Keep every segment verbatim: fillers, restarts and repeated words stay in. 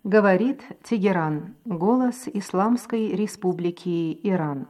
Говорит Тегеран, голос Исламской Республики Иран.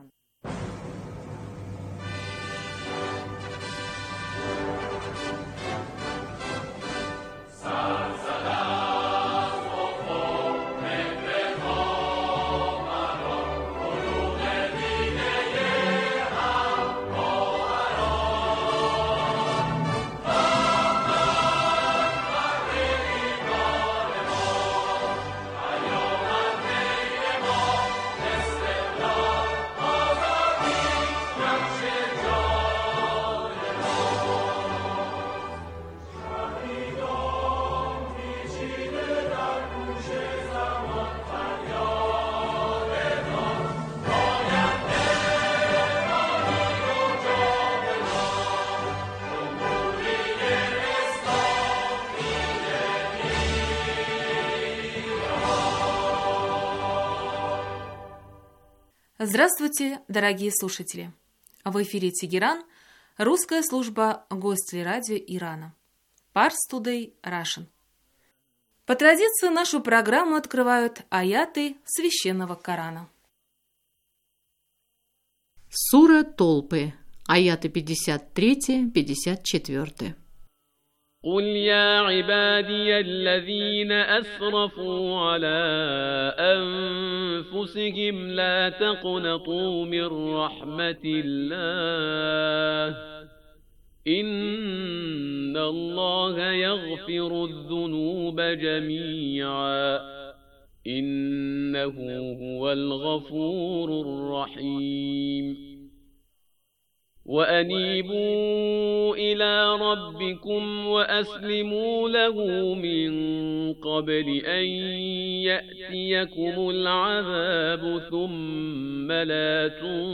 Здравствуйте, дорогие слушатели! В эфире Тегеран, русская служба Гостелерадио Ирана. Pars Today Russian. По традиции нашу программу открывают аяты Священного Корана. Сура Толпы, аяты пятьдесят три - пятьдесят четыре. قل يا عبادي الذين أسرفوا على أنفسهم لا تقنطوا من رحمة الله إن الله يغفر الذنوب جميعا إنه هو الغفور الرحيم وأنيبوا إلى ربكم وأسلموا له من قبل أن يأتيكم العذاب ثم لا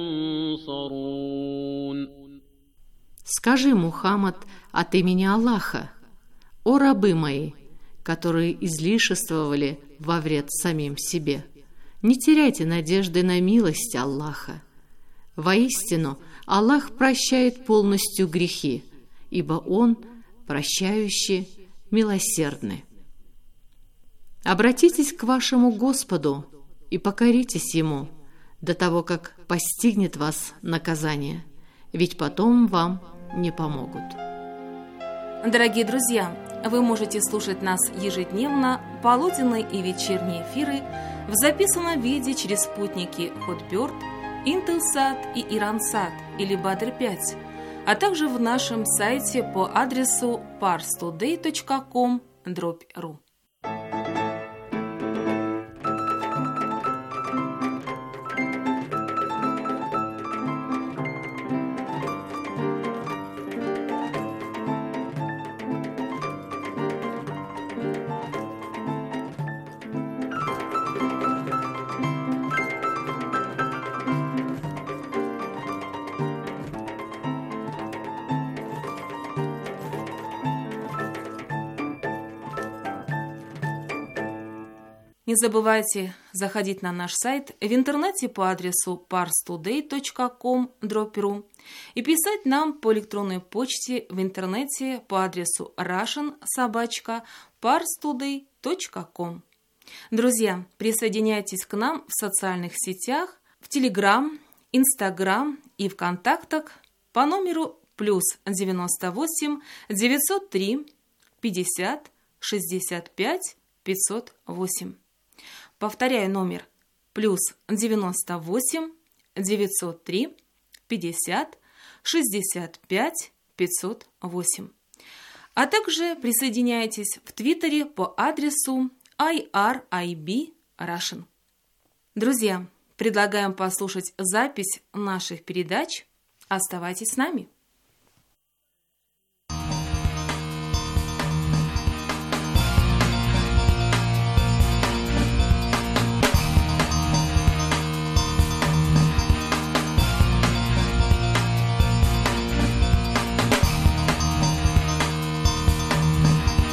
تنصرون. Скажи, Мухаммад, от имени Аллаха: «О рабы мои, которые излишествовали во вред самим себе, не теряйте надежды на милость Аллаха. Воистину, Аллах прощает полностью грехи, ибо Он прощающий, милосердный. Обратитесь к вашему Господу и покоритесь Ему до того, как постигнет вас наказание, ведь потом вам не помогут». Дорогие друзья, вы можете слушать нас ежедневно, полуденные и вечерние эфиры в записанном виде через спутники Hotbird, Intelsat и Iransat или Badr пять, а также в нашем сайте по адресу pars today точка com дробь ру. Не забывайте заходить на наш сайт в интернете по адресу pars today точка com дробь ру и писать нам по электронной почте в интернете по адресу russian собака pars today точка com. Друзья, присоединяйтесь к нам в социальных сетях, в Telegram, Instagram и ВКонтактах по номеру плюс девяносто восемь девятьсот три пятьдесят шестьдесят пять пятьсот восемь. Повторяю номер плюс девяносто восемь девятьсот три пятьдесят шестьдесят пять пятьсот восемь. А также присоединяйтесь в Твиттере по адресу ай ар ай би Russian. Друзья, предлагаем послушать запись наших передач. Оставайтесь с нами.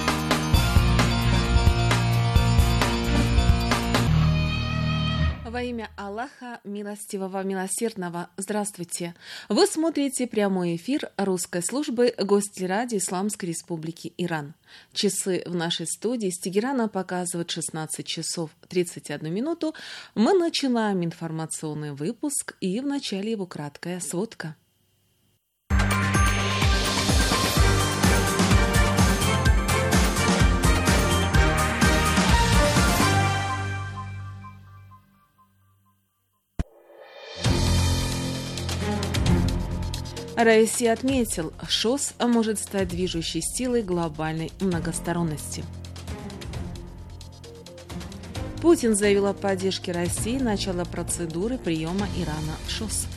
Во имя имя Аллаха, милостивого, милосердного. Здравствуйте! Вы смотрите прямой эфир русской службы Гостелерадио Исламской Республики Иран. Часы в нашей студии с Тегерана показывают шестнадцать часов тридцать одну минуту. Мы начинаем информационный выпуск, и в начале его краткая сводка. Раиси отметил, ШОС может стать движущей силой глобальной многосторонности. Путин заявил о поддержке России начала процедуры приема Ирана в ШОС.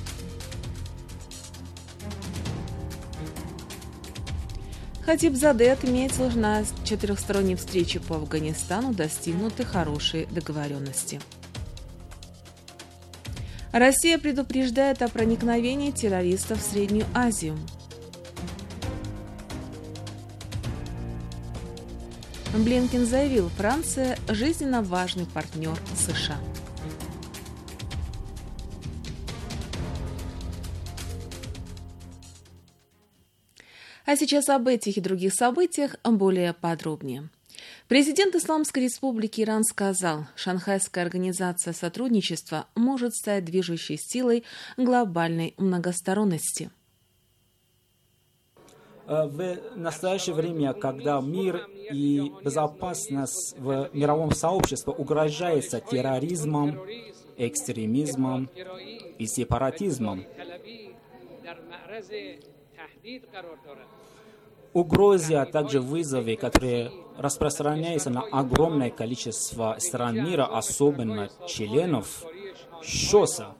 Хатибзаде отметил, на четырехсторонней встрече по Афганистану достигнуты хорошие договоренности. Россия предупреждает о проникновении террористов в Среднюю Азию. Блинкен заявил, Франция – жизненно важный партнер США. А сейчас об этих и других событиях более подробнее. Президент Исламской Республики Иран сказал, Шанхайская организация сотрудничества может стать движущей силой глобальной многосторонности. В настоящее время, когда мир и безопасность в мировом сообществе угрожается терроризмом, экстремизмом и сепаратизмом, угрозы, а также вызовы, которые распространяются на огромное количество стран мира, особенно членов ШОСа.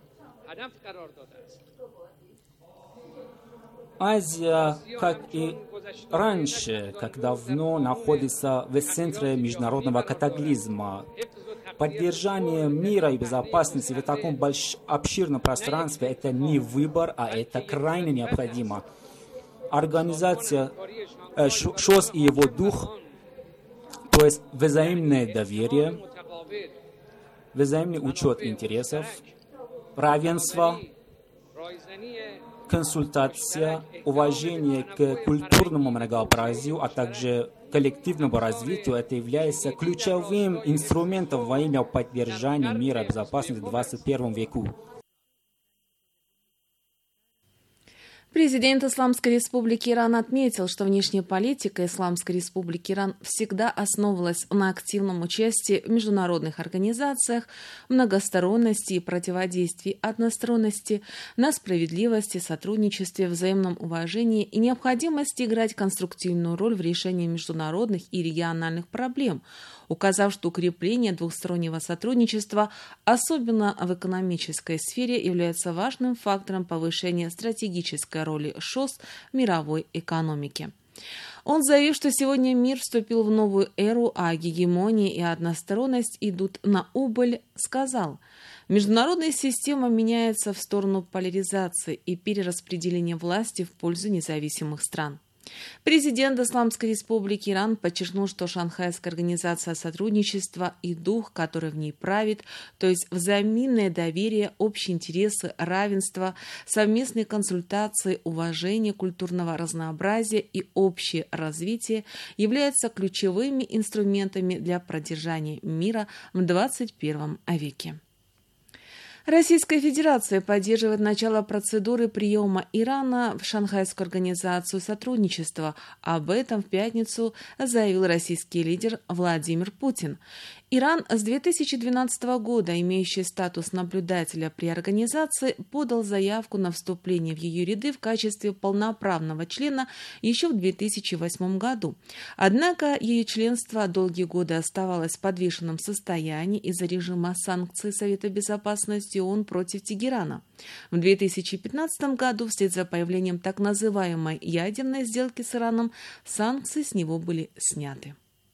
Азия, как и раньше, как давно, находится в центре международного катаклизма. Поддержание мира и безопасности в таком большом, обширном пространстве – это не выбор, а это крайне необходимо. Организация э, ШОС и его дух, то есть взаимное доверие, взаимный учет интересов, равенство, консультация, уважение к культурному многообразию, а также коллективному развитию, это является ключевым инструментом во имя поддержания мира и безопасности в двадцать первом веку. Президент Исламской Республики Иран отметил, что внешняя политика Исламской Республики Иран всегда основывалась на активном участии в международных организациях, многосторонности и противодействии односторонности, на справедливости, сотрудничестве, взаимном уважении и необходимости играть конструктивную роль в решении международных и региональных проблем, указав, что укрепление двухстороннего сотрудничества, особенно в экономической сфере, является важным фактором повышения стратегической роли ШОС в мировой экономике. Он заявил, что сегодня мир вступил в новую эру, а гегемония и односторонность идут на убыль, сказал, международная система меняется в сторону поляризации и перераспределения власти в пользу независимых стран. Президент Исламской Республики Иран подчеркнул, что Шанхайская организация сотрудничества и дух, который в ней правит, то есть взаимное доверие, общие интересы, равенство, совместные консультации, уважение культурного разнообразия и общее развитие, являются ключевыми инструментами для поддержания мира в двадцать первом веке. Российская Федерация поддерживает начало процедуры приема Ирана в Шанхайскую организацию сотрудничества. Об этом в пятницу заявил российский лидер Владимир Путин. Иран с две тысячи двенадцатого года, имеющий статус наблюдателя при организации, подал заявку на вступление в ее ряды в качестве полноправного члена еще в две тысячи восьмом году. Однако ее членство долгие годы оставалось в подвешенном состоянии из-за режима санкций Совета Безопасности ООН против Тегерана. В две тысячи пятнадцатом году, вслед за появлением так называемой ядерной сделки с Ираном, санкции с него были сняты.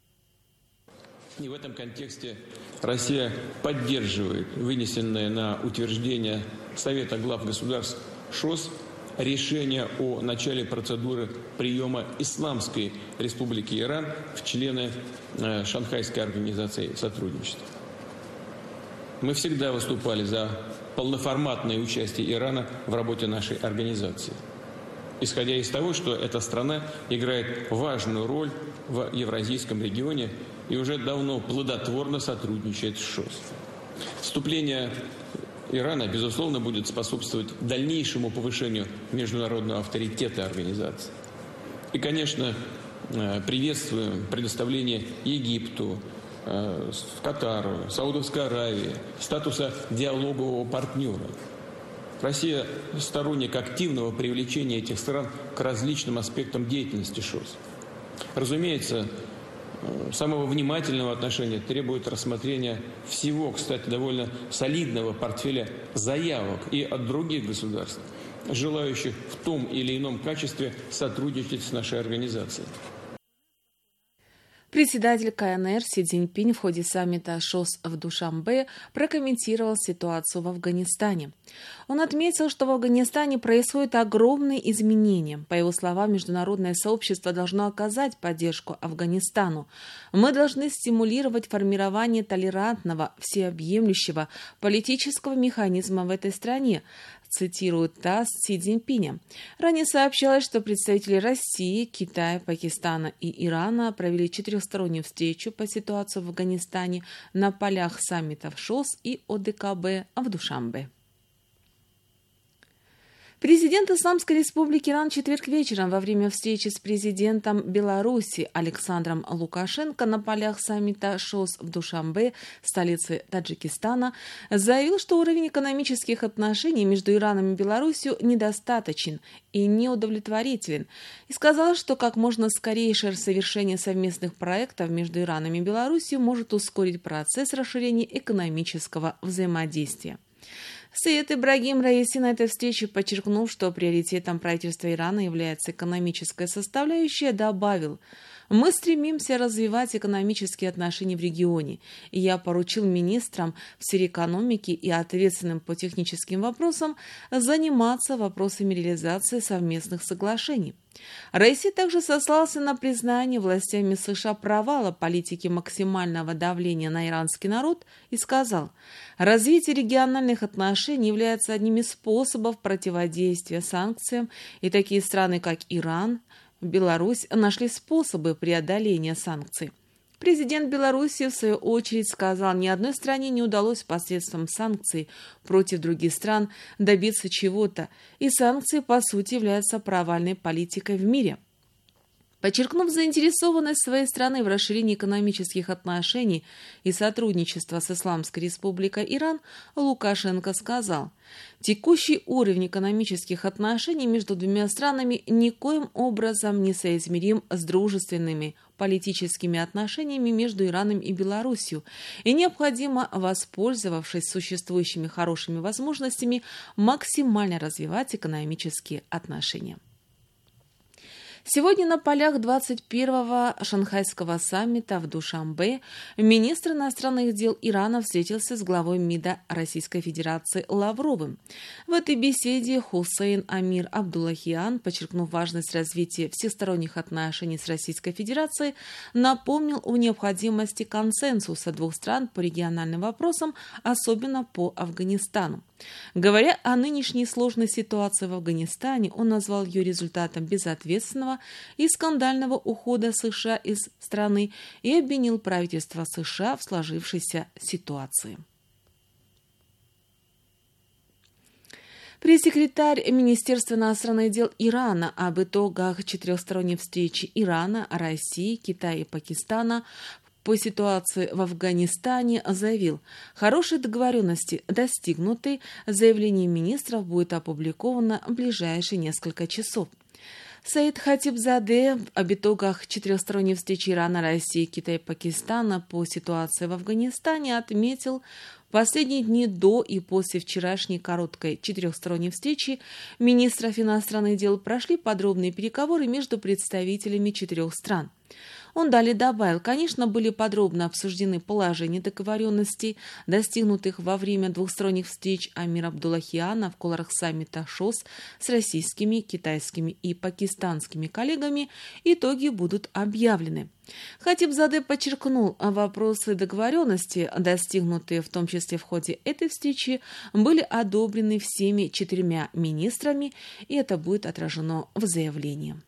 И в этом контексте Россия поддерживает вынесенное на утверждение Совета глав государств ШОС решение о начале процедуры приема Исламской Республики Иран в члены Шанхайской организации сотрудничества. мы всегда выступали за полноформатное участие Ирана в работе нашей организации, исходя из того, что эта страна играет важную роль в евразийском регионе и уже давно плодотворно сотрудничает с ШОС. Вступление Ирана, безусловно, будет способствовать дальнейшему повышению международного авторитета организации. И, конечно, приветствуем предоставление Египту, Катару, Саудовской Аравии статуса диалогового партнера. Россия сторонник активного привлечения этих стран к различным аспектам деятельности ШОС. Разумеется, самого внимательного отношения требует рассмотрения всего, кстати, довольно солидного портфеля заявок и от других государств, желающих в том или ином качестве сотрудничать с нашей организацией. Председатель КНР Си Цзиньпинь в ходе саммита ШОС в Душанбе прокомментировал ситуацию в Афганистане. Он отметил, что в Афганистане происходят огромные изменения. По его словам, международное сообщество должно оказать поддержку Афганистану. Мы должны стимулировать формирование толерантного, всеобъемлющего политического механизма в этой стране, цитирует ТАСС Си Цзиньпиня. Ранее сообщалось, что представители России, Китая, Пакистана и Ирана провели четырехстороннюю встречу по ситуации в Афганистане на полях саммитов ШОС и О Д К Б в Душанбе. Президент Исламской Республики Иран в четверг вечером во время встречи с президентом Беларуси Александром Лукашенко на полях саммита ШОС в Душанбе, столице Таджикистана, заявил, что уровень экономических отношений между Ираном и Беларусью недостаточен и неудовлетворителен, и сказал, что как можно скорейшее совершение совместных проектов между Ираном и Беларусью может ускорить процесс расширения экономического взаимодействия. Саид Ибрагим Раиси на этой встрече, подчеркнув, что приоритетом правительства Ирана является экономическая составляющая, добавил: «Мы стремимся развивать экономические отношения в регионе, и я поручил министрам в сфере экономики и ответственным по техническим вопросам заниматься вопросами реализации совместных соглашений». Раиси также сослался на признание властями США провала политики максимального давления на иранский народ и сказал: «Развитие региональных отношений является одним из способов противодействия санкциям, и такие страны, как Иран, Беларусь, нашли способы преодоления санкций». Президент Беларуси, в свою очередь, сказал, ни одной стране не удалось посредством санкций против других стран добиться чего-то, и санкции, по сути, являются провальной политикой в мире. Подчеркнув заинтересованность своей страны в расширении экономических отношений и сотрудничества с Исламской Республикой Иран, Лукашенко сказал: «Текущий уровень экономических отношений между двумя странами никоим образом не соизмерим с дружественными политическими отношениями между Ираном и Беларусью, и необходимо, воспользовавшись существующими хорошими возможностями, максимально развивать экономические отношения». Сегодня на полях двадцать первого Шанхайского саммита в Душанбе министр иностранных дел Ирана встретился с главой МИДа Российской Федерации Лавровым. В этой беседе Хусейн Амир Абдуллахиан, подчеркнув важность развития всесторонних отношений с Российской Федерацией, напомнил о необходимости консенсуса двух стран по региональным вопросам, особенно по Афганистану. Говоря о нынешней сложной ситуации в Афганистане, он назвал ее результатом безответственного и скандального ухода США из страны и обвинил правительство США в сложившейся ситуации. Пресс-секретарь Министерства иностранных дел Ирана об итогах четырехсторонней встречи Ирана, России, Китая и Пакистана по ситуации в Афганистане заявил: хорошие договоренности достигнуты, заявление министров будет опубликовано в ближайшие несколько часов. Саид Хатибзаде об итогах четырехсторонней встречи Ирана, России, Китая и Пакистана по ситуации в Афганистане отметил: в последние дни до и после вчерашней короткой четырехсторонней встречи министров иностранных дел прошли подробные переговоры между представителями четырех стран. Он далее добавил, конечно, были подробно обсуждены положения договоренностей, достигнутых во время двухсторонних встреч Амира Абдуллахиана в кулуарах саммита ШОС с российскими, китайскими и пакистанскими коллегами. Итоги будут объявлены. Хатибзаде подчеркнул, вопросы договоренности, достигнутые в том числе в ходе этой встречи, были одобрены всеми четырьмя министрами, и это будет отражено в заявлении.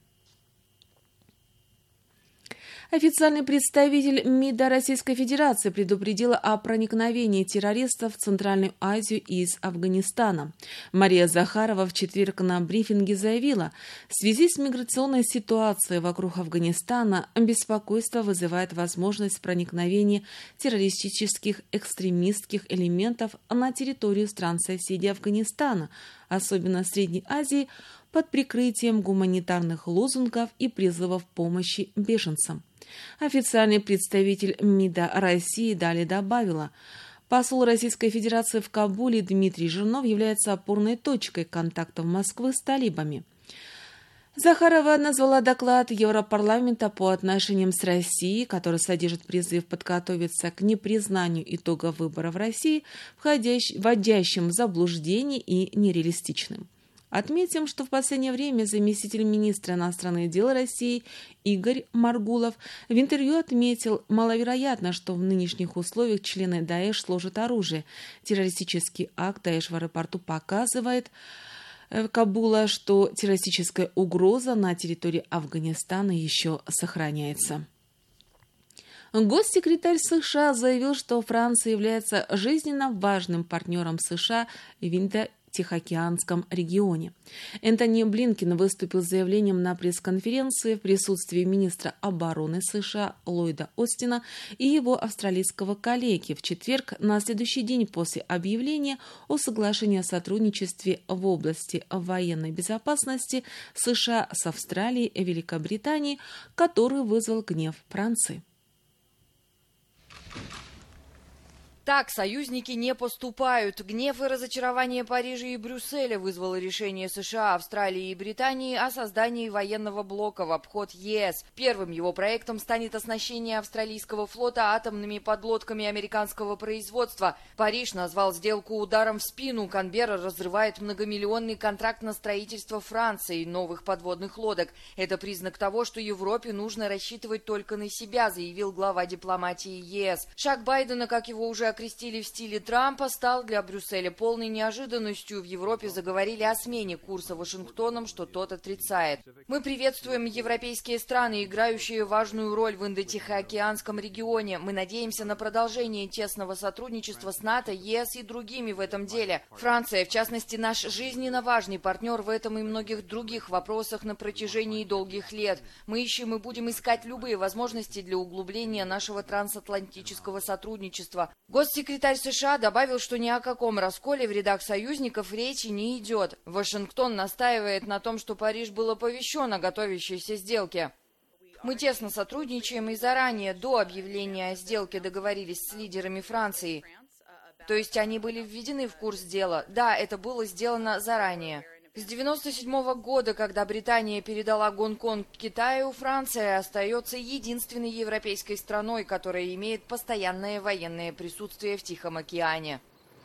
Официальный представитель МИДа Российской Федерации предупредила о проникновении террористов в Центральную Азию из Афганистана. Мария Захарова в четверг на брифинге заявила, в связи с миграционной ситуацией вокруг Афганистана беспокойство вызывает возможность проникновения террористических экстремистских элементов на территорию стран-соседей Афганистана, особенно Средней Азии, под прикрытием гуманитарных лозунгов и призывов помощи беженцам. Официальный представитель МИДа России далее добавила, посол Российской Федерации в Кабуле Дмитрий Жирнов является опорной точкой контактов Москвы с талибами. Захарова назвала доклад Европарламента по отношениям с Россией, который содержит призыв подготовиться к непризнанию итогов выборов в России, вводящим в заблуждение и нереалистичным. Отметим, что в последнее время заместитель министра иностранных дел России Игорь Маргулов в интервью отметил, маловероятно, что в нынешних условиях члены Даэш сложат оружие. Террористический акт Даэш в аэропорту показывает Кабула, что террористическая угроза на территории Афганистана еще сохраняется. Госсекретарь США заявил, что Франция является жизненно важным партнером США в Индо-Тихоокеанском регионе. Энтони Блинкен выступил с заявлением на пресс-конференции в присутствии министра обороны США Ллойда Остина и его австралийского коллеги в четверг, на следующий день после объявления о соглашении о сотрудничестве в области военной безопасности США с Австралией и Великобританией, который вызвал гнев Франции. Так союзники не поступают. Гнев и разочарование Парижа и Брюсселя вызвало решение США, Австралии и Британии о создании военного блока в обход ЕС. Первым его проектом станет оснащение австралийского флота атомными подлодками американского производства. Париж назвал сделку ударом в спину. Канберра разрывает многомиллионный контракт на строительство Франции новых подводных лодок. Это признак того, что Европе нужно рассчитывать только на себя, заявил глава дипломатии ЕС. Шаг Байдена, как его уже окрестили в стиле Трампа, стал для Брюсселя полной неожиданностью. В Европе заговорили о смене курса Вашингтоном, что тот отрицает. Мы приветствуем европейские страны, играющие важную роль в Индо-Тихоокеанском регионе. Мы надеемся на продолжение тесного сотрудничества с НАТО, ЕС и другими в этом деле. Франция, в частности, наш жизненно важный партнер в этом и многих других вопросах на протяжении долгих лет. Мы ищем и будем искать любые возможности для углубления нашего трансатлантического сотрудничества. Госсекретарь США добавил, что ни о каком расколе в рядах союзников речи не идет. Вашингтон настаивает на том, что Париж был оповещен о готовящейся сделке. Мы тесно сотрудничаем и заранее, до объявления о сделке, договорились с лидерами Франции. То есть они были введены в курс дела. Да, это было сделано заранее. С девяносто седьмого года, когда Британия передала Гонконг Китаю, Франция остается единственной европейской страной, которая имеет постоянное военное присутствие в Тихом океане.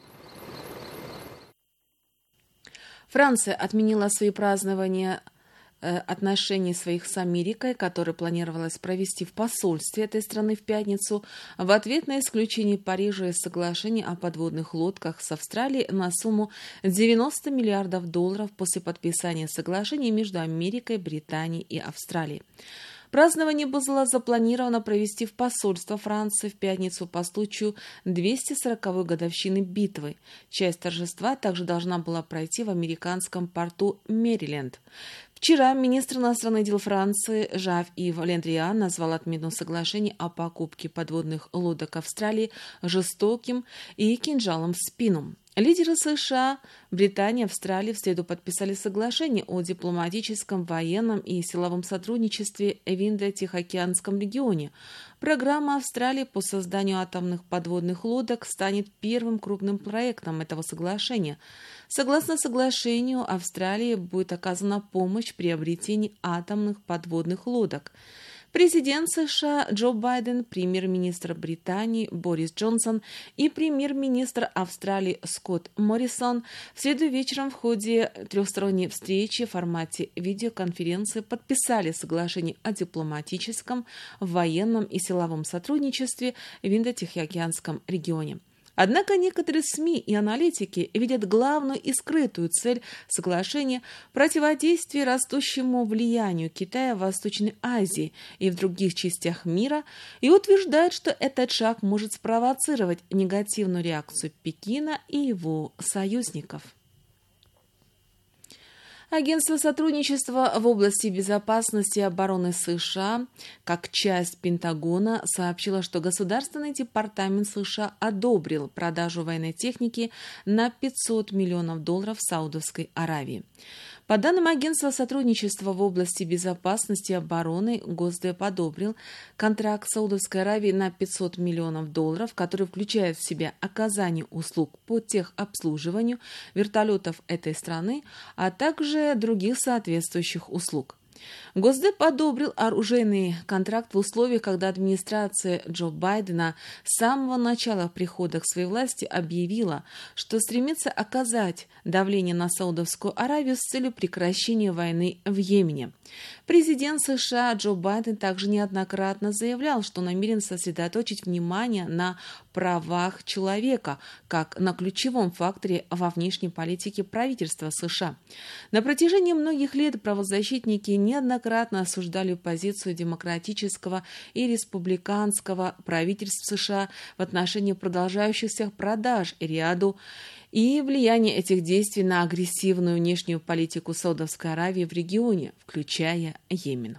Франция отменила свои празднования отношений своих с Америкой, которые планировалось провести в посольстве этой страны в пятницу, в ответ на исключение Парижа из соглашения о подводных лодках с Австралией на сумму девяносто миллиардов долларов после подписания соглашения между Америкой, Британией и Австралией. Празднование было запланировано провести в посольство Франции в пятницу по случаю двухсот сороковой годовщины битвы. Часть торжества также должна была пройти в американском порту Мэриленд. Вчера министр иностранных дел Франции Жак-Ив Ле Дриан назвал отмену соглашения о покупке подводных лодок Австралии жестоким и кинжалом в спину. Лидеры США, Британии, Австралии в среду подписали соглашение о дипломатическом, военном и силовом сотрудничестве в Индо-Тихоокеанском регионе. Программа Австралии по созданию атомных подводных лодок станет первым крупным проектом этого соглашения. Согласно соглашению, Австралии будет оказана помощь в приобретении атомных подводных лодок. Президент США Джо Байден, премьер-министр Британии Борис Джонсон и премьер-министр Австралии Скотт Моррисон в среду вечером в ходе трехсторонней встречи в формате видеоконференции подписали соглашение о дипломатическом, военном и силовом сотрудничестве в Индо-Тихоокеанском регионе. Однако некоторые СМИ и аналитики видят главную и скрытую цель соглашения – противодействие растущему влиянию Китая в Восточной Азии и в других частях мира и утверждают, что этот шаг может спровоцировать негативную реакцию Пекина и его союзников. Агентство сотрудничества в области безопасности и обороны США, как часть Пентагона, сообщило, что Государственный департамент США одобрил продажу военной техники на пятьсот миллионов долларов Саудовской Аравии. По данным Агентства сотрудничества в области безопасности и обороны, Госдеп одобрил контракт Саудовской Аравии на пятьсот миллионов долларов, который включает в себя оказание услуг по техобслуживанию вертолетов этой страны, а также других соответствующих услуг. Госдеп одобрил оружейный контракт в условиях, когда администрация Джо Байдена с самого начала прихода к своей власти объявила, что стремится оказать давление на Саудовскую Аравию с целью прекращения войны в Йемене. Президент США Джо Байден также неоднократно заявлял, что намерен сосредоточить внимание на правах человека, как на ключевом факторе во внешней политике правительства США. На протяжении многих лет правозащитники неоднократно осуждали позицию демократического и республиканского правительств США в отношении продолжающихся продаж ряду и влияние этих действий на агрессивную внешнюю политику Саудовской Аравии в регионе, включая Йемен.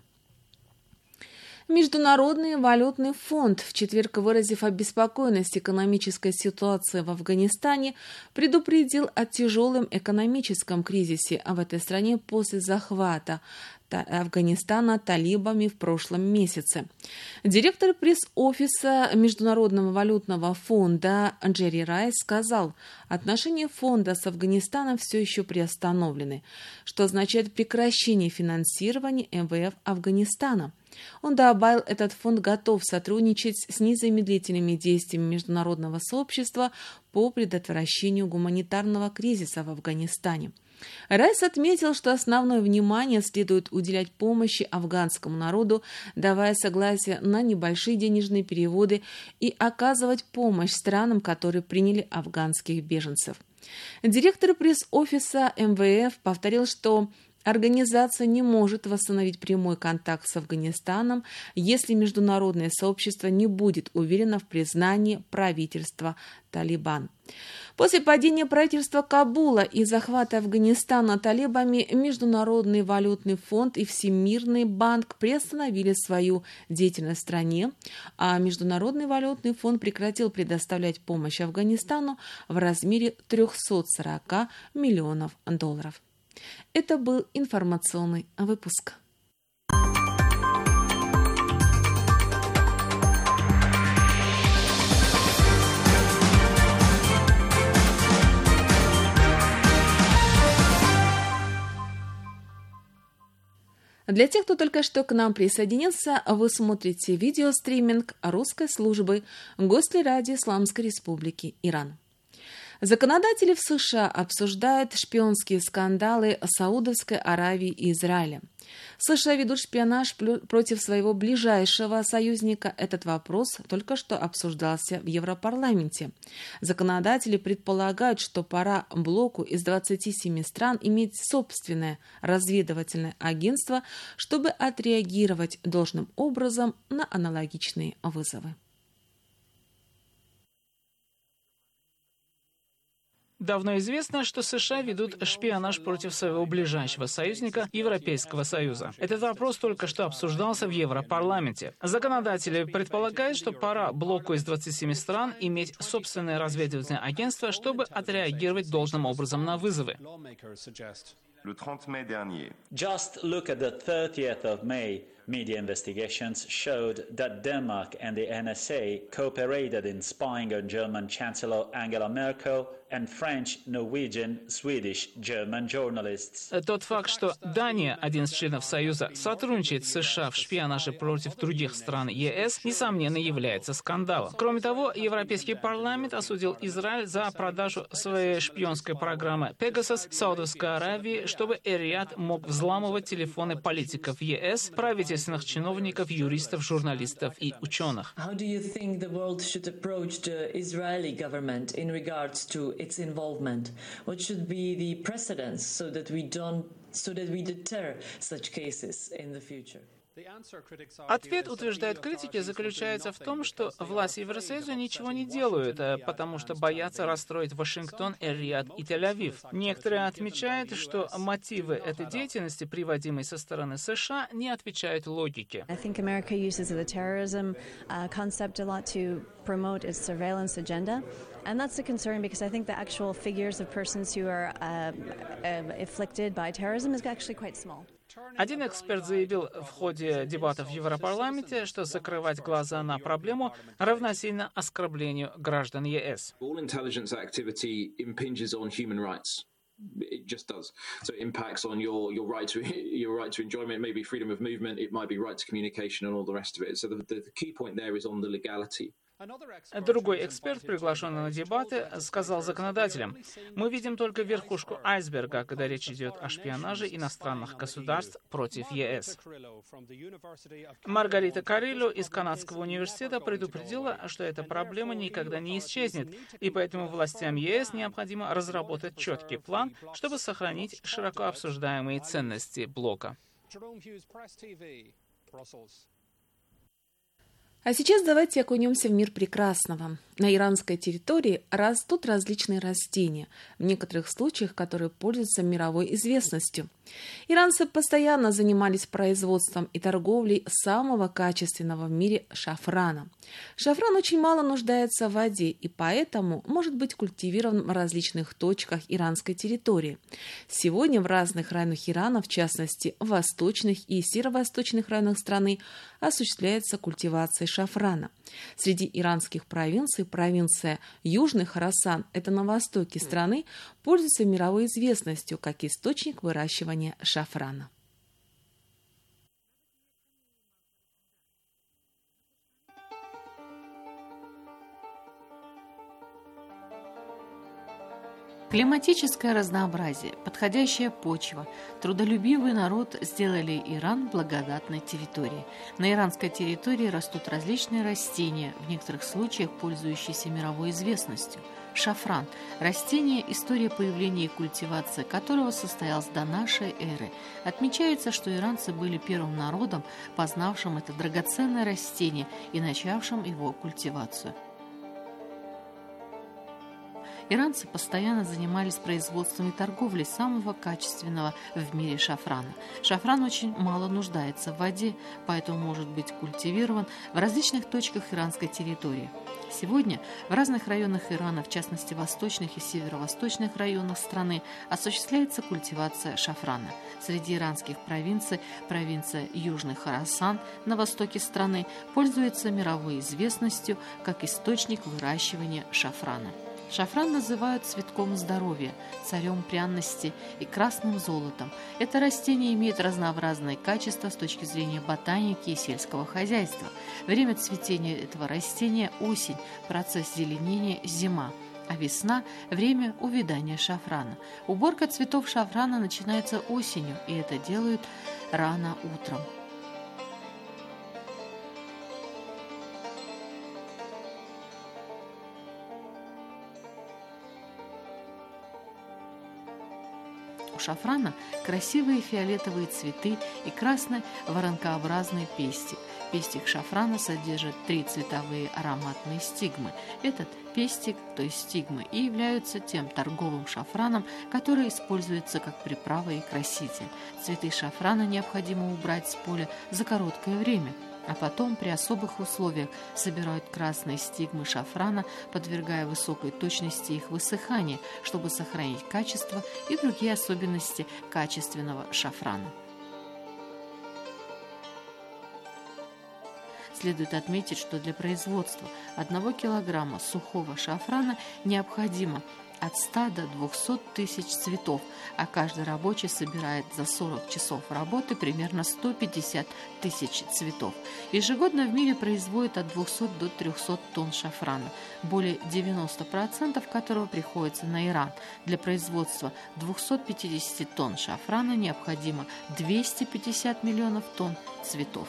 Международный валютный фонд, в четверг выразив обеспокоенность экономической ситуации в Афганистане, предупредил о тяжелом экономическом кризисе в этой стране после захвата Афганистана талибами в прошлом месяце. Директор пресс-офиса Международного валютного фонда Джерри Райс сказал, отношения фонда с Афганистаном все еще приостановлены, что означает прекращение финансирования эм вэ эф Афганистана. Он добавил, этот фонд готов сотрудничать с незамедлительными действиями международного сообщества по предотвращению гуманитарного кризиса в Афганистане. Райс отметил, что основное внимание следует уделять помощи афганскому народу, давая согласие на небольшие денежные переводы и оказывать помощь странам, которые приняли афганских беженцев. Директор пресс-офиса эм вэ эф повторил, что организация не может восстановить прямой контакт с Афганистаном, если международное сообщество не будет уверено в признании правительства Талибан. После падения правительства Кабула и захвата Афганистана талибами Международный валютный фонд и Всемирный банк приостановили свою деятельность в стране, а Международный валютный фонд прекратил предоставлять помощь Афганистану в размере триста сорок миллионов долларов. Это был информационный выпуск. Для тех, кто только что к нам присоединился, вы смотрите видеостриминг русской службы Гостелерадио Исламской Республики Иран. Законодатели в США обсуждают шпионские скандалы Саудовской Аравии и Израиля. США ведут шпионаж против своего ближайшего союзника. Этот вопрос только что обсуждался в Европарламенте. Законодатели предполагают, что пора блоку из двадцати семи стран иметь собственное разведывательное агентство, чтобы отреагировать должным образом на аналогичные вызовы. Давно известно, что США ведут шпионаж против своего ближайшего союзника Европейского Союза. Этот вопрос только что обсуждался в Европарламенте. Законодатели предполагают, что пора блоку из двадцати семи стран иметь собственное разведывательное агентство, чтобы отреагировать должным образом на вызовы. Just look at the thirtieth of May Media investigations showed that Denmark and the N S A cooperated in spying on German Chancellor Angela Merkel and French, Norwegian, Swedish, German journalists. Тот факт, что Дания, один из членов Союза, сотрудничает с США в шпионаже против других стран ЕС, несомненно, является скандалом. Кроме того, Европейский парламент осудил Израиль за продажу своей шпионской программы Pegasus Саудовской Аравии, чтобы Эр-Рияд мог взламывать телефоны политиков ЕС, правительственных чиновников, юристов, журналистов и ученых. How do you think the world should approach the Israeli government in regards to its involvement? What should be the precedents so that we don't, so that we deter such cases in the future? Ответ, утверждают критики, заключается в том, что власти Евросоюза ничего не делают, потому что боятся расстроить Вашингтон, Эр-Рияд и Тель-Авив. Некоторые отмечают, что мотивы этой деятельности, приводимой со стороны США, не отвечают логике. Promote its surveillance agenda. And that's a concern because I think the actual figures of persons who are uh, uh, afflicted by terrorism is actually quite small. Один эксперт заявил в ходе дебатов в Европарламенте, что закрывать глаза на проблему равносильно оскорблению граждан ЕС. It just does. So it impacts on your your right to your right to enjoyment, maybe freedom of movement, it might be right to communication and all the rest of it. So the, the key point there is on the legality. Другой эксперт, приглашенный на дебаты, сказал законодателям: «Мы видим только верхушку айсберга, когда речь идет о шпионаже иностранных государств против ЕС». Маргарита Карило из Канадского университета предупредила, что эта проблема никогда не исчезнет, и поэтому властям ЕС необходимо разработать четкий план, чтобы сохранить широко обсуждаемые ценности блока. А сейчас давайте окунемся в мир прекрасного. На иранской территории растут различные растения, в некоторых случаях которые пользуются мировой известностью. Иранцы постоянно занимались производством и торговлей самого качественного в мире шафрана. Шафран очень мало нуждается в воде и поэтому может быть культивирован в различных точках иранской территории. Сегодня в разных районах Ирана, в частности в восточных и северо-восточных районах страны, осуществляется культивация шафрана. Среди иранских провинций провинция Южный Хорасан, это на востоке страны, пользуется мировой известностью как источник выращивания шафрана. Климатическое разнообразие, подходящая почва, трудолюбивый народ сделали Иран благодатной территорией. На иранской территории растут различные растения, в некоторых случаях пользующиеся мировой известностью. Шафран – растение, история появления и культивации которого состоялась до нашей эры. Отмечается, что иранцы были первым народом, познавшим это драгоценное растение и начавшим его культивацию. Иранцы постоянно занимались производством и торговлей самого качественного в мире шафрана. Шафран очень мало нуждается в воде, поэтому может быть культивирован в различных точках иранской территории. Сегодня в разных районах Ирана, в частности в восточных и северо-восточных районах страны, осуществляется культивация шафрана. Среди иранских провинций провинция Южный Хорасан на востоке страны пользуется мировой известностью как источник выращивания шафрана. Шафран называют цветком здоровья, царем пряности и красным золотом. Это растение имеет разнообразные качества с точки зрения ботаники и сельского хозяйства. Время цветения этого растения – осень, процесс зеленения – зима, а весна – время увядания шафрана. Уборка цветов шафрана начинается осенью, и это делают рано утром. У шафрана красивые фиолетовые цветы и красный воронкообразный пестик. Пестик шафрана содержит три цветовые ароматные стигмы. Этот пестик, то есть стигмы, и являются тем торговым шафраном, который используется как приправа и краситель. Цветы шафрана необходимо убрать с поля за короткое время, а потом при особых условиях собирают красные стигмы шафрана, подвергая высокой точности их высыхания, чтобы сохранить качество и другие особенности качественного шафрана. Следует отметить, что для производства одного килограмма сухого шафрана необходимо от ста до двухсот тысяч цветов, а каждый рабочий собирает за сорок часов работы примерно сто пятьдесят тысяч цветов. Ежегодно в мире производят от двухсот до трехсот тонн шафрана, более девяноста процентов которого приходится на Иран. Для производства двухсот пятидесяти тонн шафрана необходимо двести пятьдесят миллионов тонн цветов.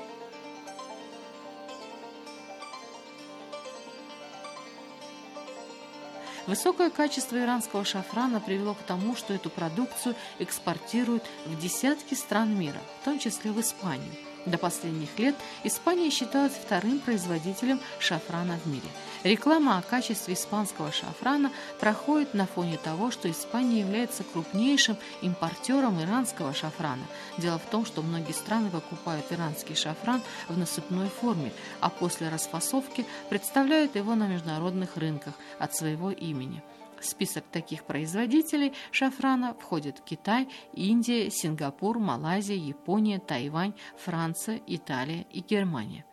Высокое качество иранского шафрана привело к тому, что эту продукцию экспортируют в десятки стран мира, в том числе в Испанию. До последних лет Испания считалась вторым производителем шафрана в мире. Реклама о качестве испанского шафрана проходит на фоне того, что Испания является крупнейшим импортером иранского шафрана. Дело в том, что многие страны покупают иранский шафран в насыпной форме, а после расфасовки представляют его на международных рынках от своего имени. В список таких производителей шафрана входят Китай, Индия, Сингапур, Малайзия, Япония, Тайвань, Франция, Италия и Германия.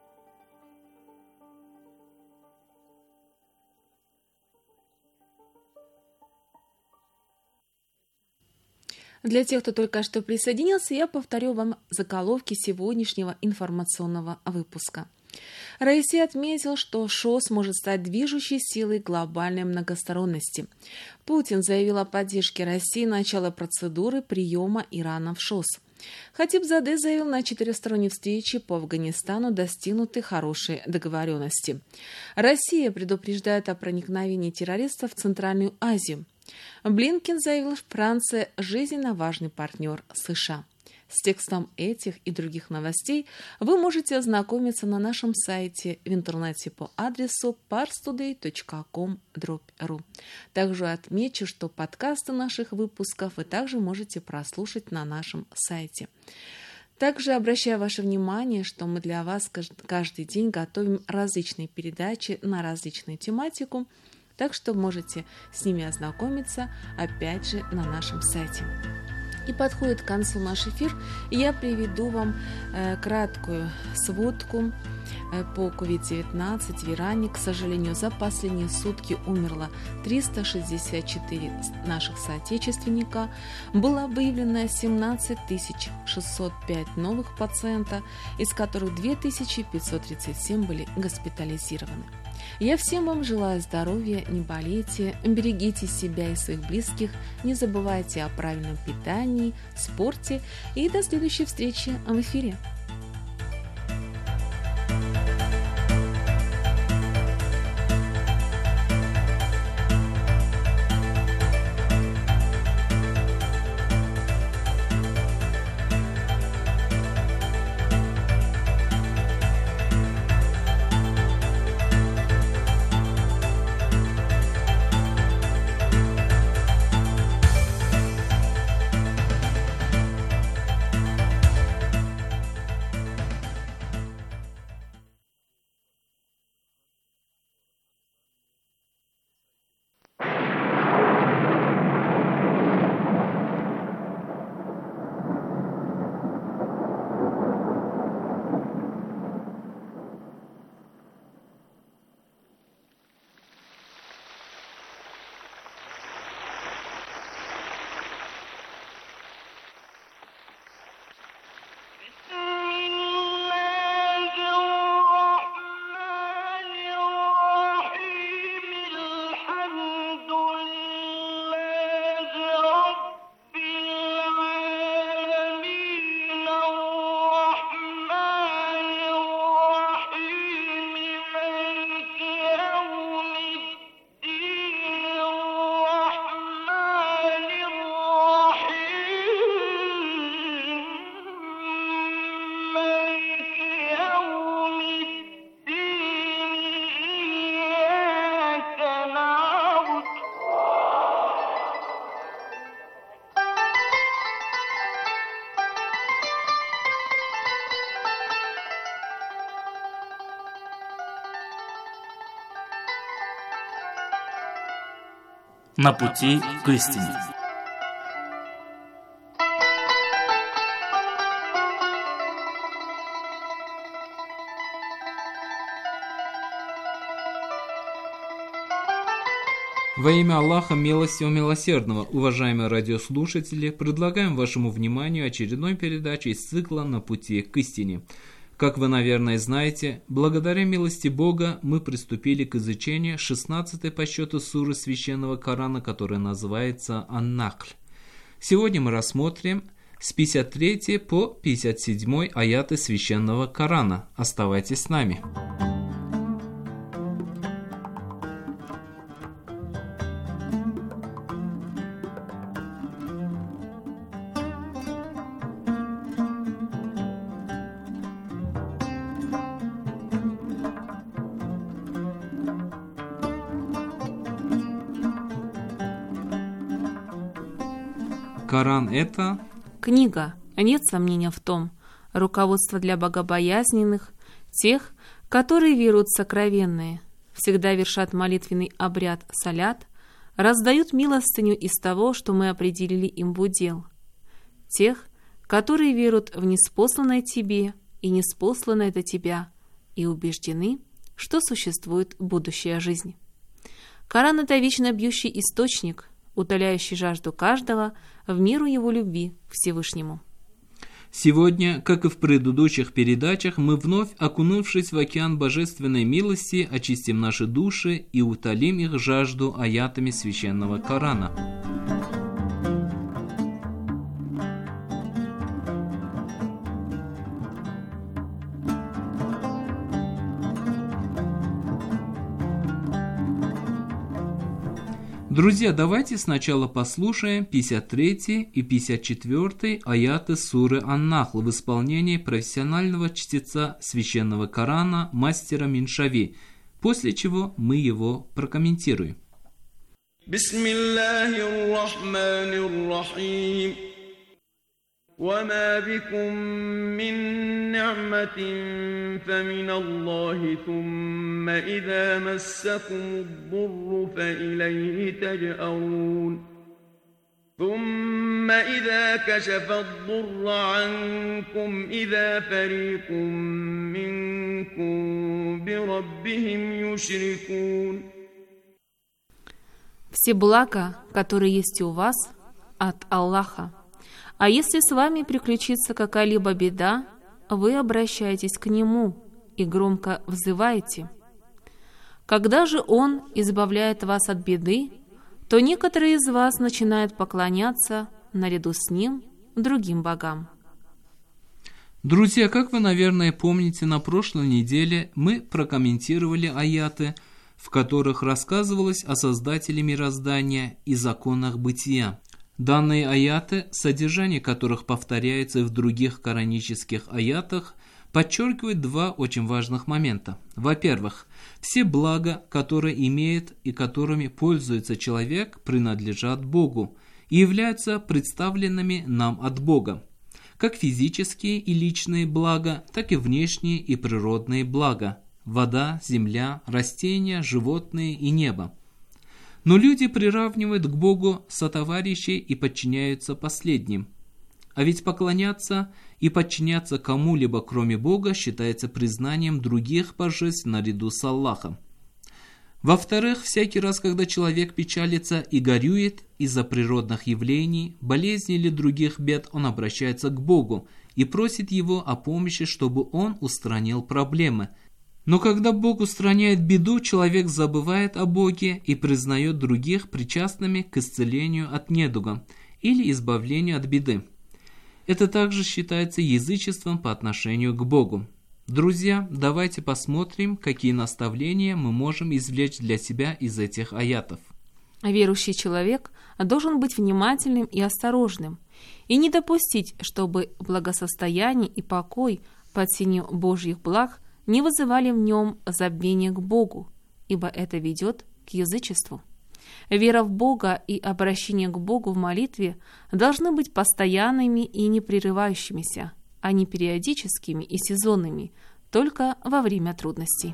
Для тех, кто только что присоединился, я повторю вам заголовки сегодняшнего информационного выпуска. Раиси отметил, что ШОС может стать движущей силой глобальной многосторонности. Путин заявил о поддержке России начала процедуры приема Ирана в ШОС. Хатибзаде заявил на четырехсторонней встрече по Афганистану достигнуты хорошие договоренности. Россия предупреждает о проникновении террористов в Центральную Азию. Блинкен заявил, что Франция – жизненно важный партнер США. С текстом этих и других новостей вы можете ознакомиться на нашем сайте в интернете по адресу парстудей точка ком дробь ру. Также отмечу, что подкасты наших выпусков вы также можете прослушать на нашем сайте. Также обращаю ваше внимание, что мы для вас каждый день готовим различные передачи на различную тематику, так что можете с ними ознакомиться опять же на нашем сайте. И подходит к концу наш эфир, и я приведу вам э, краткую сводку э, по ковид девятнадцать в Иране. К сожалению, за последние сутки умерло триста шестьдесят четыре наших соотечественника. Было выявлено семнадцать тысяч шестьсот пять новых пациентов, из которых две тысячи пятьсот тридцать семь были госпитализированы. Я всем вам желаю здоровья, не болейте, берегите себя и своих близких, не забывайте о правильном питании, спорте и до следующей встречи в эфире. На пути к истине. Во имя Аллаха Милостивого Милосердного, уважаемые радиослушатели, предлагаем вашему вниманию очередной передачу из цикла «На пути к истине». Как вы, наверное, знаете, благодаря милости Бога мы приступили к изучению шестнадцатой по счету суры Священного Корана, которая называется «Ан-Нахль». Сегодня мы рассмотрим с пятьдесят третьей по пятьдесят седьмой аяты Священного Корана. Оставайтесь с нами. Коран – это книга, нет сомнения в том, руководство для богобоязненных, тех, которые веруют в сокровенное, всегда вершат молитвенный обряд салят, раздают милостыню из того, что мы определили им в удел, тех, которые веруют в ниспосланное тебе и ниспосланное до тебя и убеждены, что существует будущая жизнь. Коран – это вечно бьющий источник, утоляющий жажду каждого в меру его любви к Всевышнему. Сегодня, как и в предыдущих передачах, мы вновь, окунувшись в океан божественной милости, очистим наши души и утолим их жажду аятами Священного Корана. Друзья, давайте сначала послушаем пятьдесят третий и пятьдесят четвёртый аяты суры Ан-Нахл в исполнении профессионального чтеца Священного Корана мастера Миншави, после чего мы его прокомментируем. Бисмиллахир-рахманир-рахим. وما بكم من نعمة فمن الله ثم إذا مسكم الضر فإليه تجأرون ثم إذا كشف الضر عنكم إذا فريق منكم بربهم يشركون. Все блага, которые есть у вас, от Аллаха. А если с вами приключится какая-либо беда, вы обращаетесь к Нему и громко взываете. Когда же Он избавляет вас от беды, то некоторые из вас начинают поклоняться наряду с Ним другим богам. Друзья, как вы, наверное, помните, на прошлой неделе мы прокомментировали аяты, в которых рассказывалось о Создателе мироздания и законах бытия. Данные аяты, содержание которых повторяется и в других коранических аятах, подчеркивают два очень важных момента. Во-первых, все блага, которые имеет и которыми пользуется человек, принадлежат Богу и являются представленными нам от Бога. Как физические и личные блага, так и внешние и природные блага – вода, земля, растения, животные и небо. Но люди приравнивают к Богу сотоварищей и подчиняются последним. А ведь поклоняться и подчиняться кому-либо, кроме Бога, считается признанием других божеств наряду с Аллахом. Во-вторых, всякий раз, когда человек печалится и горюет из-за природных явлений, болезней или других бед, он обращается к Богу и просит Его о помощи, чтобы Он устранил проблемы. Но когда Бог устраняет беду, человек забывает о Боге и признает других причастными к исцелению от недуга или избавлению от беды. Это также считается язычеством по отношению к Богу. Друзья, давайте посмотрим, какие наставления мы можем извлечь для себя из этих аятов. Верующий человек должен быть внимательным и осторожным, и не допустить, чтобы благосостояние и покой под сенью Божьих благ не вызывали в нем забвения к Богу, ибо это ведет к язычеству. Вера в Бога и обращение к Богу в молитве должны быть постоянными и непрерывающимися, а не периодическими и сезонными, только во время трудностей.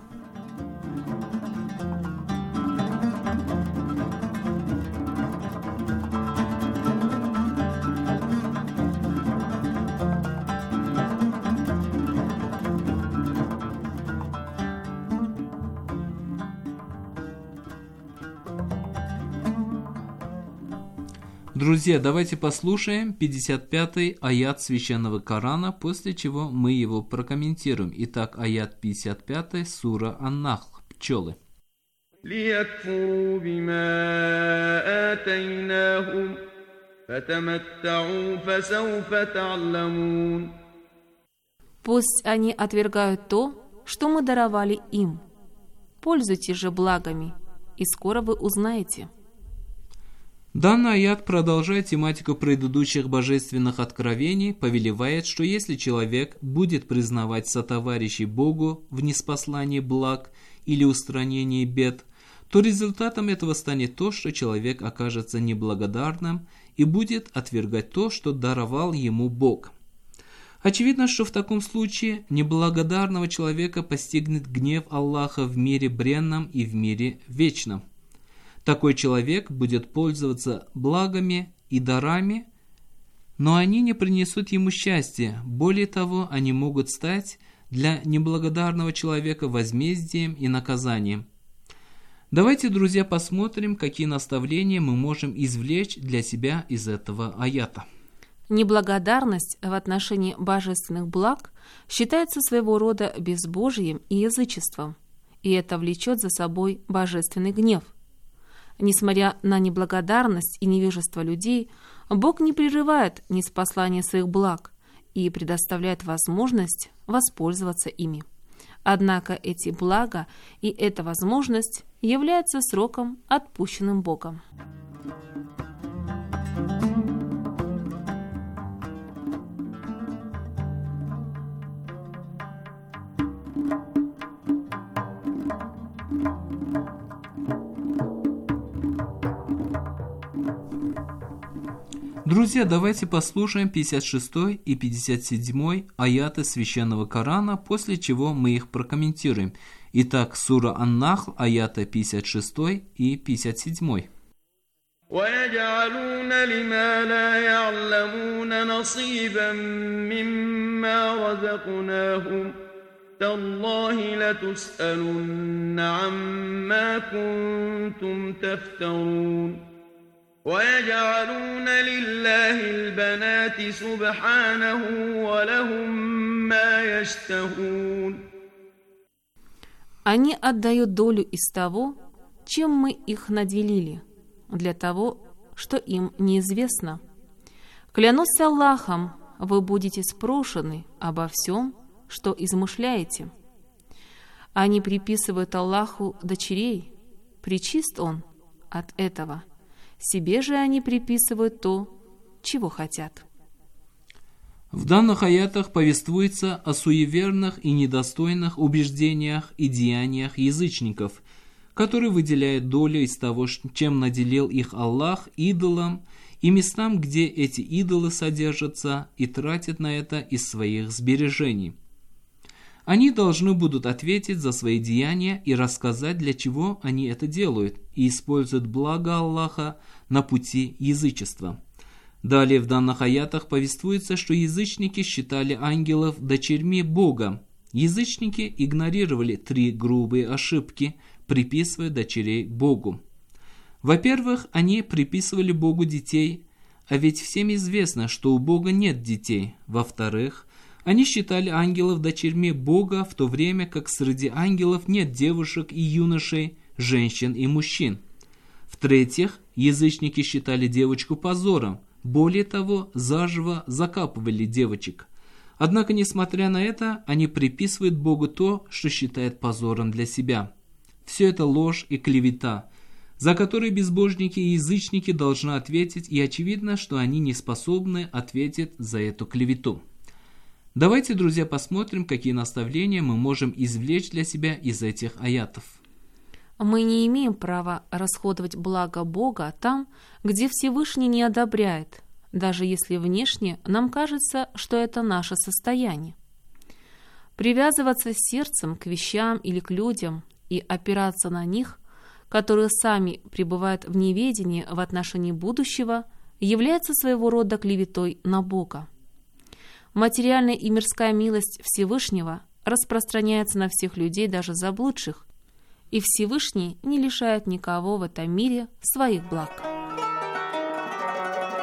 Друзья, давайте послушаем пятьдесят пятый аят Священного Корана, после чего мы его прокомментируем. Итак, аят пятьдесят пятый, сура Ан-Нахл, пчелы. ليكفروا بما آتيناهم فتمتعوا فسوف تعلمون. Пусть они отвергают то, что мы даровали им. Пользуйтесь же благами, и скоро вы узнаете. Данный аят, продолжая тематику предыдущих божественных откровений, повелевает, что если человек будет признавать сотоварищей Богу в ниспослании благ или устранении бед, то результатом этого станет то, что человек окажется неблагодарным и будет отвергать то, что даровал ему Бог. Очевидно, что в таком случае неблагодарного человека постигнет гнев Аллаха в мире бренном и в мире вечном. Такой человек будет пользоваться благами и дарами, но они не принесут ему счастья. Более того, они могут стать для неблагодарного человека возмездием и наказанием. Давайте, друзья, посмотрим, какие наставления мы можем извлечь для себя из этого аята. Неблагодарность в отношении божественных благ считается своего рода безбожием и язычеством, и это влечет за собой божественный гнев. Несмотря на неблагодарность и невежество людей, Бог не прерывает ниспослания своих благ и предоставляет возможность воспользоваться ими. Однако эти блага и эта возможность являются сроком, отпущенным Богом. Друзья, давайте послушаем пятьдесят шестой и пятьдесят седьмой аяты Священного Корана, после чего мы их прокомментируем. Итак, сура Ан-Нахл, аяты пятьдесят шестой и пятьдесят седьмой. وَيَجْعَلُونَ لِمَا لَا يَعْلَمُونَ نَصِيبًا مِّمَّا رَزَقْنَاهُمْ تَاللَّهِ لَتُسْأَلُنَّ عَمَّا كُنتُمْ تَفْتَرُونَ وَيَجْعَلُونَ لِلَّهِ الْبَنَاتِ سُبْحَانَهُ وَلَهُم مَّا يَشْتَهُونَ. Они отдают долю из того, чем мы их наделили, для того, что им неизвестно. Клянусь Аллахом, вы будете спрошены обо всем, что измышляете. Они приписывают Аллаху дочерей, пречист Он от этого. Себе же они приписывают то, чего хотят. В данных аятах повествуется о суеверных и недостойных убеждениях и деяниях язычников, которые выделяют долю из того, чем наделил их Аллах, идолам и местам, где эти идолы содержатся, и тратят на это из своих сбережений. Они должны будут ответить за свои деяния и рассказать, для чего они это делают, и используют благо Аллаха на пути язычества. Далее в данных аятах повествуется, что язычники считали ангелов дочерьми Бога. Язычники игнорировали три грубые ошибки, приписывая дочерей Богу. Во-первых, они приписывали Богу детей, а ведь всем известно, что у Бога нет детей. Во-вторых, они считали ангелов дочерьми Бога, в то время как среди ангелов нет девушек и юношей, женщин и мужчин. В-третьих, язычники считали девочку позором, более того, заживо закапывали девочек. Однако, несмотря на это, они приписывают Богу то, что считают позором для себя. Все это ложь и клевета, за которые безбожники и язычники должны ответить, и очевидно, что они не способны ответить за эту клевету. Давайте, друзья, посмотрим, какие наставления мы можем извлечь для себя из этих аятов. Мы не имеем права расходовать благо Бога там, где Всевышний не одобряет, даже если внешне нам кажется, что это наше состояние. Привязываться сердцем к вещам или к людям и опираться на них, которые сами пребывают в неведении в отношении будущего, является своего рода клеветой на Бога. Материальная и мирская милость Всевышнего распространяется на всех людей, даже заблудших, и Всевышний не лишает никого в этом мире своих благ.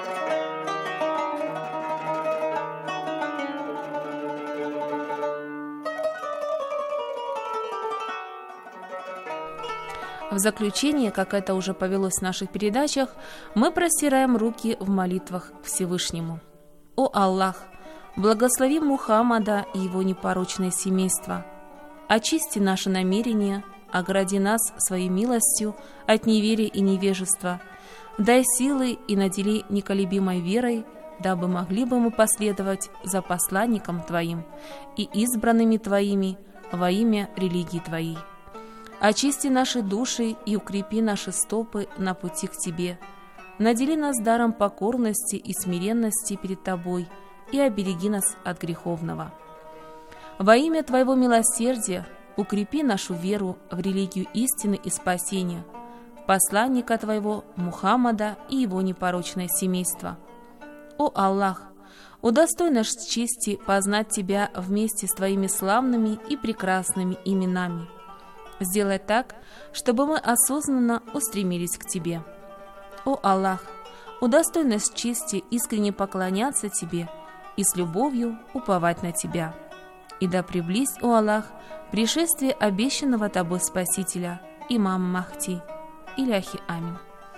В заключение, как это уже повелось в наших передачах, мы простираем руки в молитвах к Всевышнему. О Аллах, благослови Мухаммада и его непорочное семейство. Очисти наши намерения, огради нас своей милостью от неверия и невежества. Дай силы и надели неколебимой верой, дабы могли бы мы последовать за посланником Твоим и избранными Твоими во имя религии Твоей. Очисти наши души и укрепи наши стопы на пути к Тебе. Надели нас даром покорности и смиренности перед Тобой и обереги нас от греховного. Во имя Твоего милосердия укрепи нашу веру в религию истины и спасения, в посланника Твоего Мухаммада и его непорочное семейство. О Аллах, удостой наш чести познать Тебя вместе с Твоими славными и прекрасными именами. Сделай так, чтобы мы осознанно устремились к Тебе. О Аллах, удостой нас чести искренне поклоняться Тебе и с любовью уповать на Тебя. И да приблизь, о Аллах, пришествие обещанного Тобой Спасителя, имама Махди. Иляхи амин.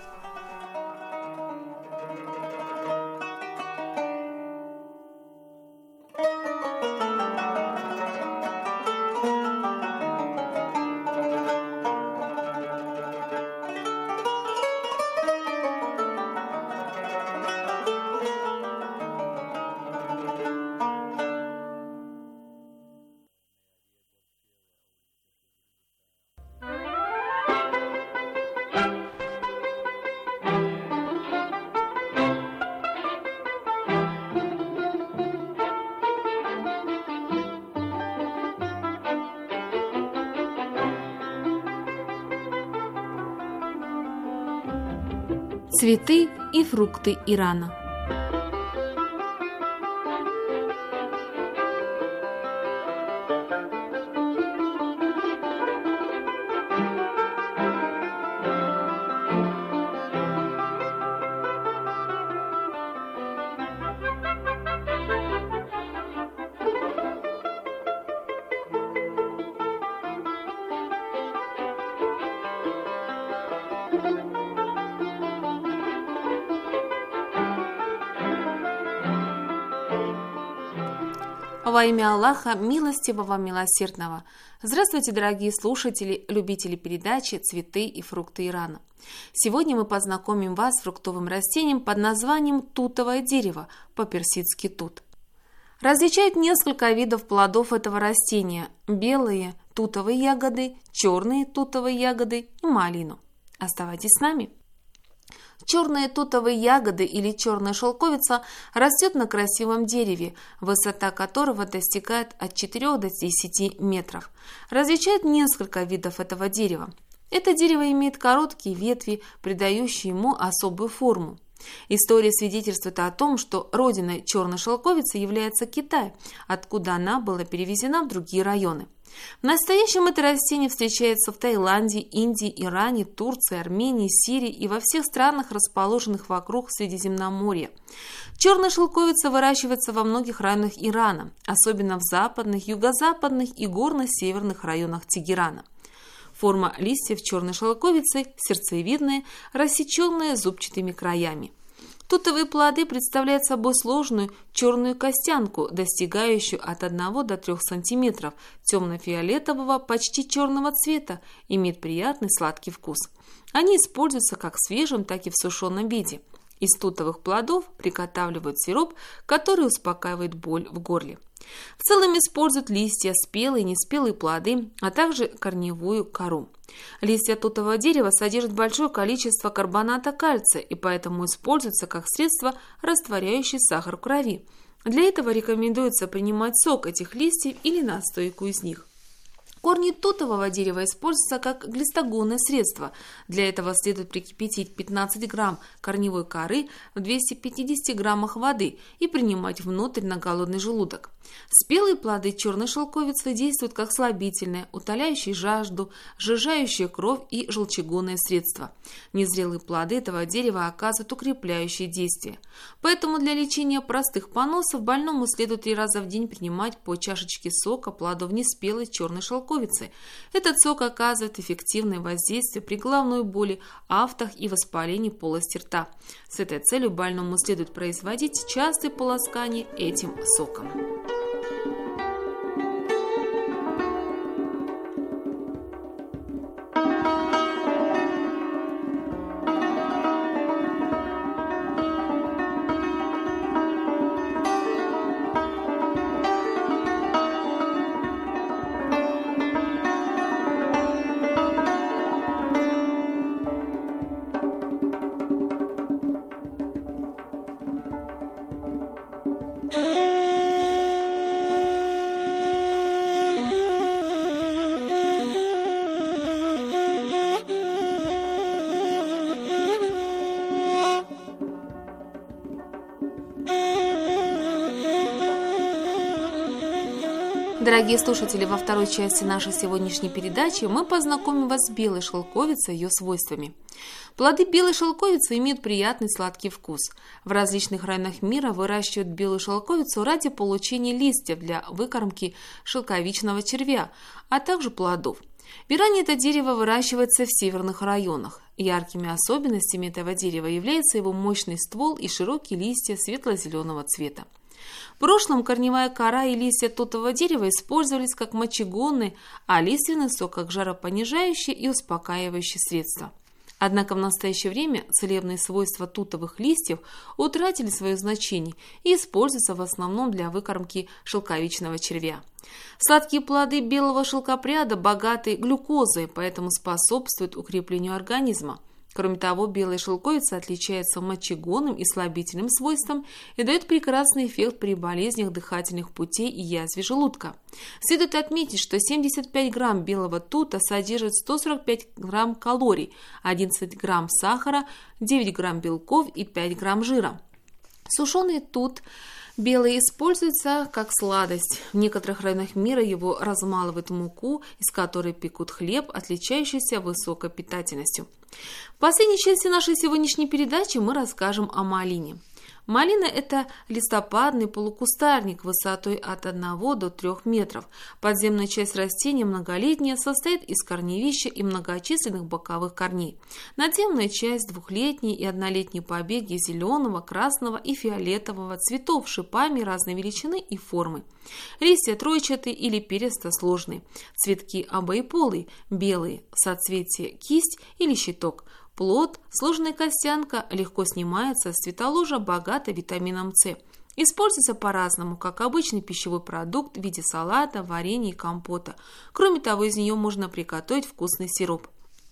Цветы и фрукты Ирана. Во имя Аллаха, милостивого, милосердного. Здравствуйте, дорогие слушатели, любители передачи «Цветы и фрукты Ирана». Сегодня мы познакомим вас с фруктовым растением под названием тутовое дерево, по-персидски тут. Различают несколько видов плодов этого растения – белые тутовые ягоды, черные тутовые ягоды и малину. Оставайтесь с нами. Черные тутовые ягоды или черная шелковица растет на красивом дереве, высота которого достигает от четырёх до десяти метров. Различают несколько видов этого дерева. Это дерево имеет короткие ветви, придающие ему особую форму. История свидетельствует о том, что родиной черной шелковицы является Китай, откуда она была перевезена в другие районы. В настоящем это растение встречается в Таиланде, Индии, Иране, Турции, Армении, Сирии и во всех странах, расположенных вокруг Средиземноморья. Черная шелковица выращивается во многих районах Ирана, особенно в западных, юго-западных и горно-северных районах Тегерана. Форма листьев черной шелковицы сердцевидная, рассеченная зубчатыми краями. Тутовые плоды представляют собой сложную черную костянку, достигающую от одного до трёх сантиметров, темно-фиолетового, почти черного цвета, имеет приятный сладкий вкус. Они используются как в свежем, так и в сушеном виде. Из тутовых плодов приготавливают сироп, который успокаивает боль в горле. В целом используют листья, спелые и неспелые плоды, а также корневую кору. Листья тутового дерева содержат большое количество карбоната кальция и поэтому используются как средство, растворяющее сахар в крови. Для этого рекомендуется принимать сок этих листьев или настойку из них. Корни тутового дерева используются как глистогонное средство. Для этого следует прикипятить пятнадцать грамм корневой коры в двухстах пятидесяти граммах воды и принимать внутрь на голодный желудок. Спелые плоды черной шелковицы действуют как слабительное, утоляющее жажду, сжижающее кровь и желчегонное средство. Незрелые плоды этого дерева оказывают укрепляющее действие. Поэтому для лечения простых поносов больному следует три раза в день принимать по чашечке сока плодов неспелой черной шелковицы шелковицы. Этот сок оказывает эффективное воздействие при головной боли, афтах и воспалении полости рта. С этой целью больному следует производить частые полоскания этим соком. Дорогие слушатели, во второй части нашей сегодняшней передачи мы познакомим вас с белой шелковицей и ее свойствами. Плоды белой шелковицы имеют приятный сладкий вкус. В различных районах мира выращивают белую шелковицу ради получения листьев для выкормки шелковичного червя, а также плодов. В Иране это дерево выращивается в северных районах. Яркими особенностями этого дерева является его мощный ствол и широкие листья светло-зеленого цвета. В прошлом корневая кора и листья тутового дерева использовались как мочегонные, а лиственный сок как жаропонижающее и успокаивающее средство. Однако в настоящее время целебные свойства тутовых листьев утратили свое значение и используются в основном для выкормки шелковичного червя. Сладкие плоды белого шелкопряда богаты глюкозой, поэтому способствуют укреплению организма. Кроме того, белая шелковица отличается мочегонным и слабительным свойством и дает прекрасный эффект при болезнях дыхательных путей и язве желудка. Следует отметить, что семьдесят пять грамм белого тута содержит сто сорок пять грамм калорий, одиннадцать грамм сахара, девять грамм белков и пять грамм жира. Сушеный тут белый используется как сладость. В некоторых районах мира его размалывают в муку, из которой пекут хлеб, отличающийся высокой питательностью. В последней части нашей сегодняшней передачи мы расскажем о малине. Малина – это листопадный полукустарник высотой от одного до трёх метров. Подземная часть растения многолетняя, состоит из корневища и многочисленных боковых корней. Надземная часть – двухлетние и однолетние побеги зеленого, красного и фиолетового цветов с шипами разной величины и формы. Листья тройчатые или перистосложные. Цветки обоеполые, белые, соцветие кисть или щиток. Плод, сложная костянка, легко снимается с цветоложа, богата витамином С. Используется по-разному, как обычный пищевой продукт в виде салата, варенья и компота. Кроме того, из нее можно приготовить вкусный сироп.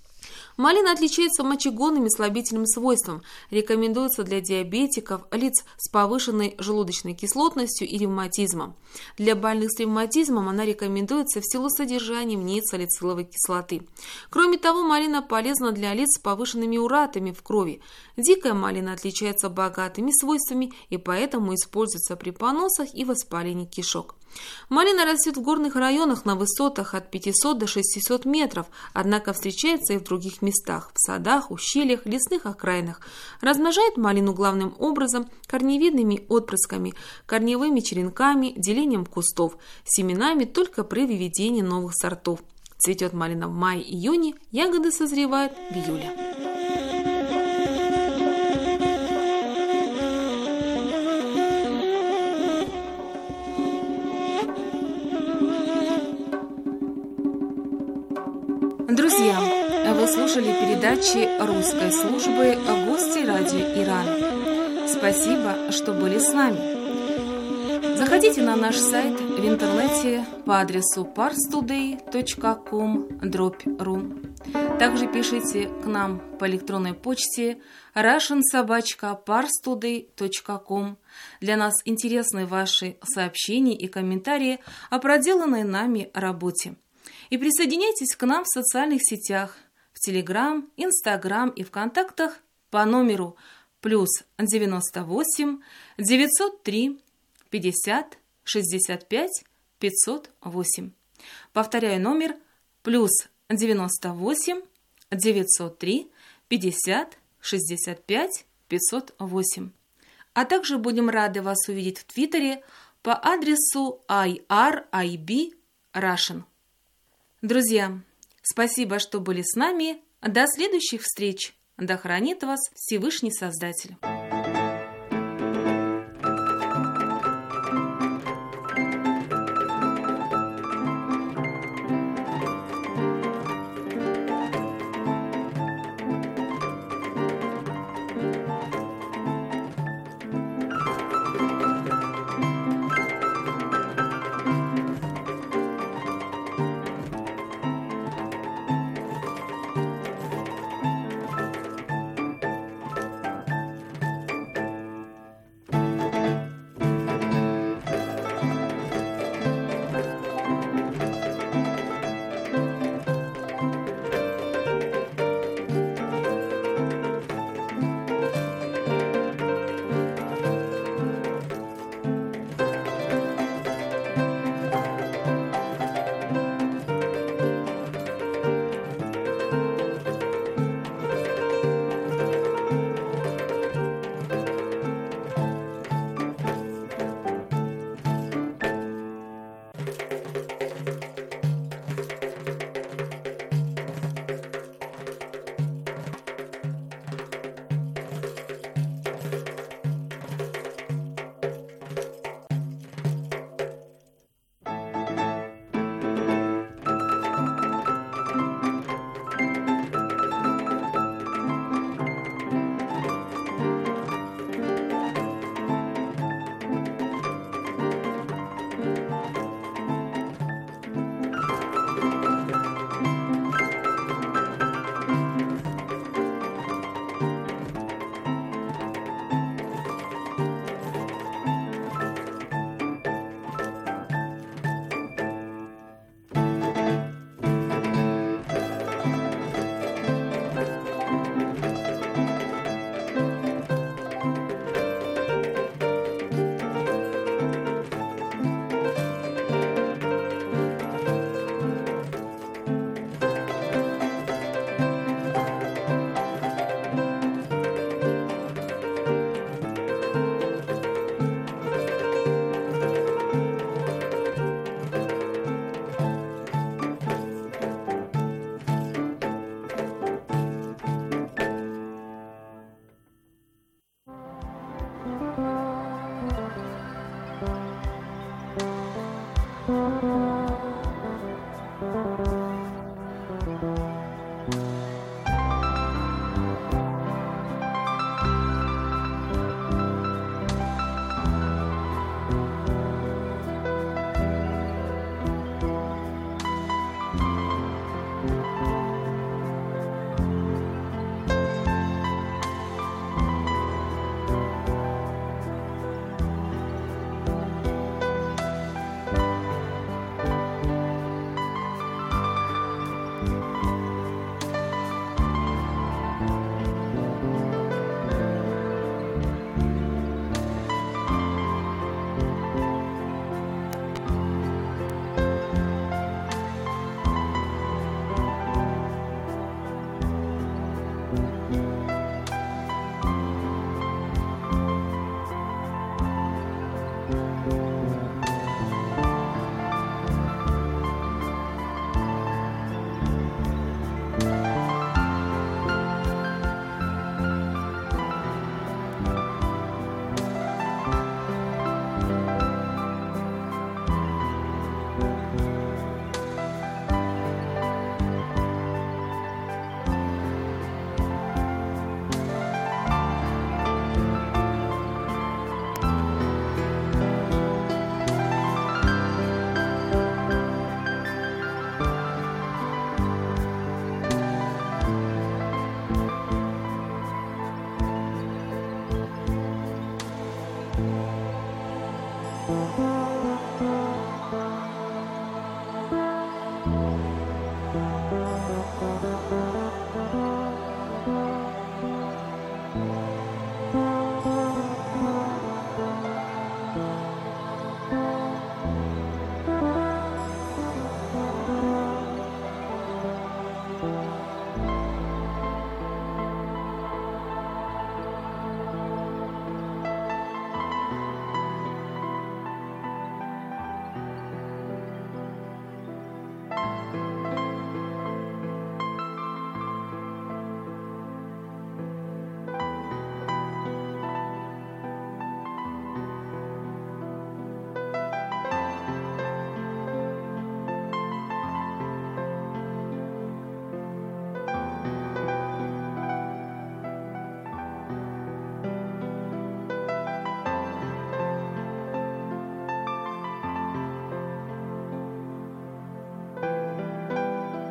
Малина отличается мочегонным и слабительным свойством. Рекомендуется для диабетиков, лиц с повышенной желудочной кислотностью и ревматизмом. Для больных с ревматизмом она рекомендуется в силу содержания в ней салициловой кислоты. Кроме того, малина полезна для лиц с повышенными уратами в крови. Дикая малина отличается богатыми свойствами и поэтому используется при поносах и воспалении кишок. Малина растет в горных районах на высотах от пятисот до шестисот метров, однако встречается и в других местах, в садах, ущельях, лесных окраинах. Размножает малину главным образом корневидными отпрысками, корневыми черенками, делением кустов, семенами только при выведении новых сортов. Цветет малина в мае-июне, ягоды созревают в июле. Друзья, вы слушали передачи русской службы «Гости радио Иран». Спасибо, что были с нами. Заходите на наш сайт в интернете по адресу парстудей точка ком дробь ру. Также пишите к нам по электронной почте russian собака парстудей точка ком. Для нас интересны ваши сообщения и комментарии о проделанной нами работе. И присоединяйтесь к нам в социальных сетях, в Телеграм, Инстаграм и ВКонтактах по номеру плюс девяносто восемь девятьсот три пятьдесят шестьдесят пять пятьсот восемь. Повторяю номер плюс девяносто восемь девятьсот три пятьдесят шестьдесят пять пятьсот восемь. А также будем рады вас увидеть в Твиттере по адресу ай ар ай би Russian. Друзья, спасибо, что были с нами. До следующих встреч. Да хранит вас Всевышний Создатель. Thank you.